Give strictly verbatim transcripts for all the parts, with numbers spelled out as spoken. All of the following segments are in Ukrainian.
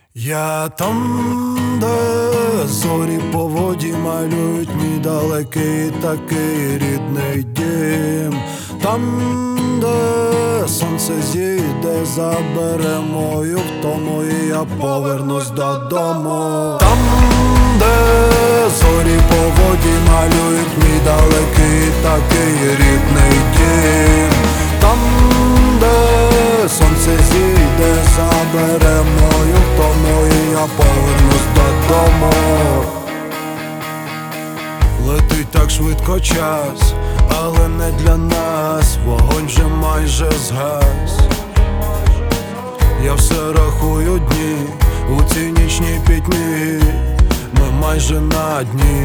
Я там, де зорі по воді малюють мій далекий такий рідний дім. Там, де сонце зійде, забере мою втому, і я повернусь додому. Там, де зорі по воді малюють мій далекий такий рідний дім. Там, де сонце зійде, забере мою втому, і я повернусь додому. Летить так швидко час, але не для нас. Вогонь вже майже згас. Я все рахую дні у цій нічній пітьмі. Ми майже на дні.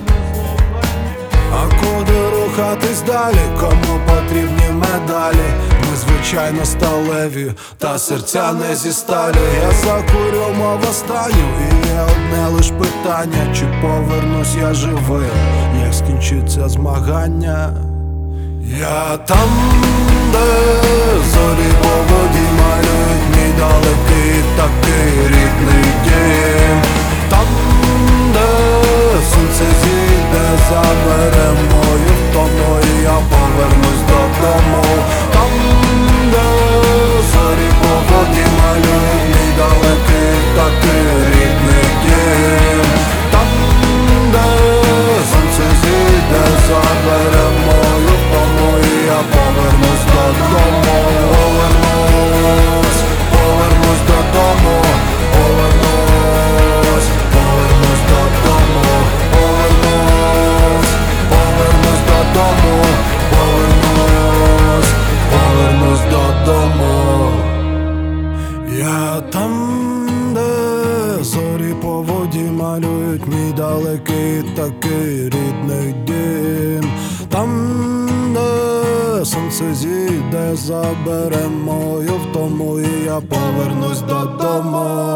А куди рухатись далі? Кому потрібні медалі? Ми звичайно сталеві, та серця не зі сталі. Я закурю, мов останню, і є одне лиш питання: чи повернусь я живим, як скінчиться змагання? Я там, де зорі по воді малюють мій далекий такий рідний дім. Там, де сонце зійде, забере мою втому, і я повернусь додому. Там, де зорі по воді малюють мій далекий такий рідний дім. Там, де сонце зійде, забере мою втому, і я повернусь додому. Повернусь, повернусь додому. Повернусь, повернусь додому. Повернусь, повернусь додому. Повернусь, повернусь додому. Я там, де зорі по воді малюють мій далекий такий рідний дім. Там, де сонце зійде, забере мою втому, і я повернусь додому.